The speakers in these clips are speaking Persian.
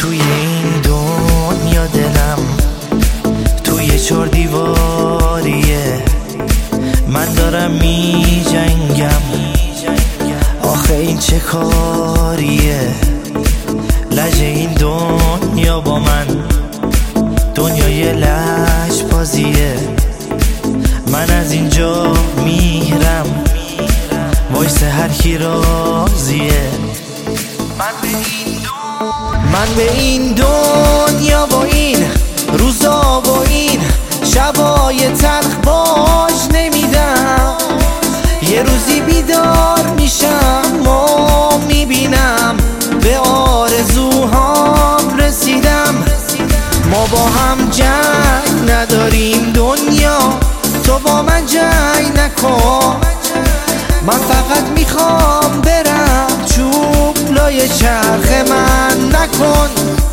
توی این دنیا دلم توی 4 دیواریه، من دارم می جنگم آخه این چه کاریه؟ لجه این دنیا با من دنیای لج بازیه، من از اینجا میرم وایس هر کی راضیه. من به این دنیا با این روزا با این شبای تلخ باش نمیدم، یه روزی بیدار میشم و میبینم به آرزوهام رسیدم. ما با هم جنگ نداریم دنیا، تو با من جنگ نکن، من فقط میخوام برم چوب لای چرخ من نکن.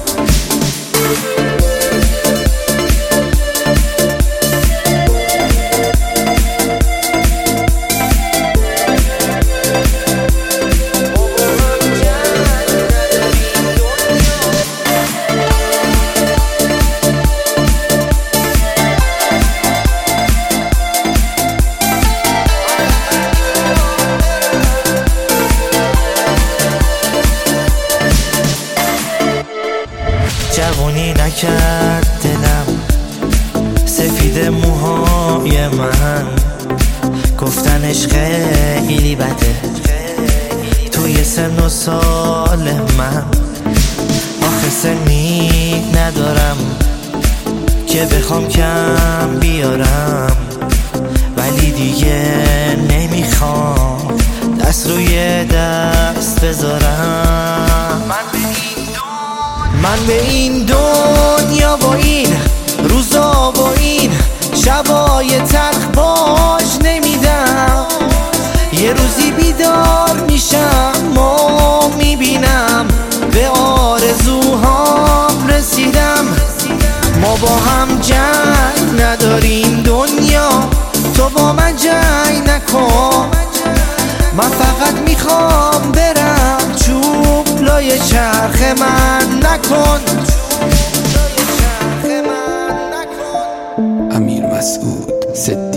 جوونی نکرد دلم سفید موهای من، گفتنش خیلی بده توی سن و سال من، آخه سنی ندارم که بخوام کم بیارم، ولی دیگه نمیخوام دست روی دست بذارم. من به این دنیا با این روزا با این شبای تلخ باش نمیدم، یه روزی بیدار میشم و میبینم به آرزوهام رسیدم. ما با هم جنگ نداریم دنیا، تو با من جنگ نکن، من فقط میخوام برم چوب لای چرخ من نکن. امیر مسعود